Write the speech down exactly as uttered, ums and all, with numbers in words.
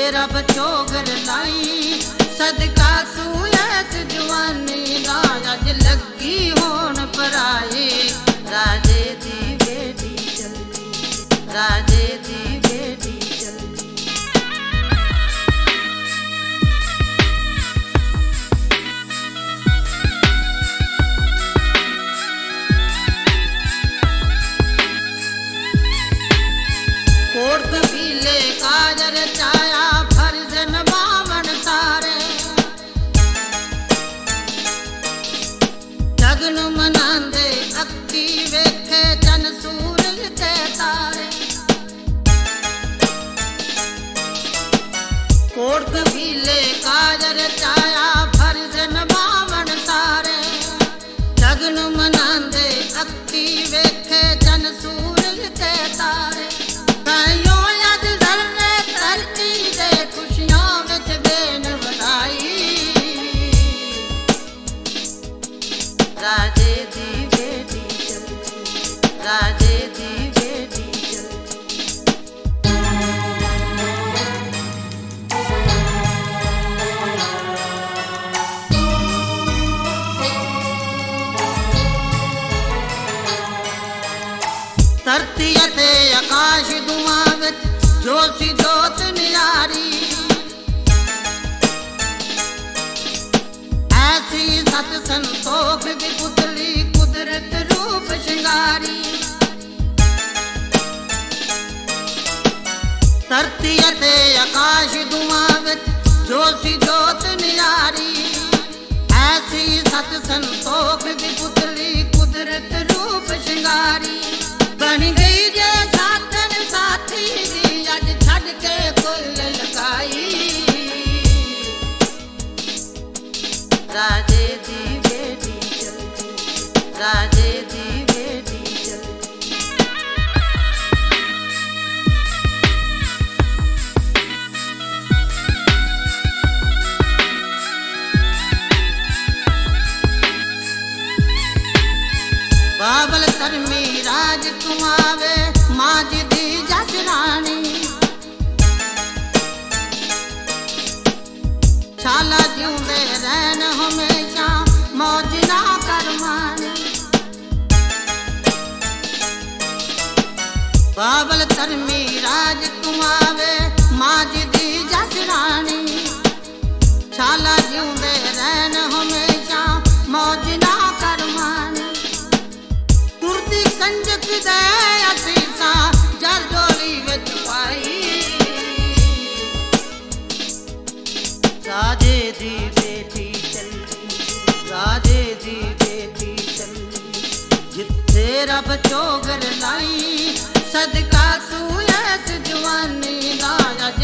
रब चोगर लाई सदका सूयस जवानी दा अज लगी होन पराए राजे दी बेटी चलदी राजे दी बेटी चलदी। कोट पीले काजर चाया फर्ज नभावन सारे जगन मनांदे अक्की वेखे चन सूरज ते तारे। कोट पीले काजर चाया फर्ज नभावन सारे जगन मनांदे अक्की वेखे चन सूरज ते तारे। राजे दी बेटी चलदी राजे दी बेटी चलदी। धरती अते आकाश दुआ विच जोशी जोत नियारी ऐसी सत संतोख की पुतली कुदरत रूप श्रृंगारी। धरती अते आकाश दुआ विच जोशी जोत नियारी ऐसी सत संतोख की पुतली कुदरत रूप श्रृंगारी। बन गई जे साथन साथी दी अज छड़ के कुल लगाई राजे दी बेटी चलदी राजे दी बेटी चलदी। बाबल धर्मी राज कुमावे माज दी जसरानी छाला जिउंदे रहन हमेशा मौज ना करवानी। बाबल धर्मी राज कुमावे माज दी जसरानी छाला जिउंदे रहन हमेशा मौज ना करवानी। तुरती कंजक दे असीसा जर जोली विच पाई राजे दी बेटी चलदी राजे दी बेटी चलदी। जिथे रब चोगर लाई सदका सूयस जवानी दा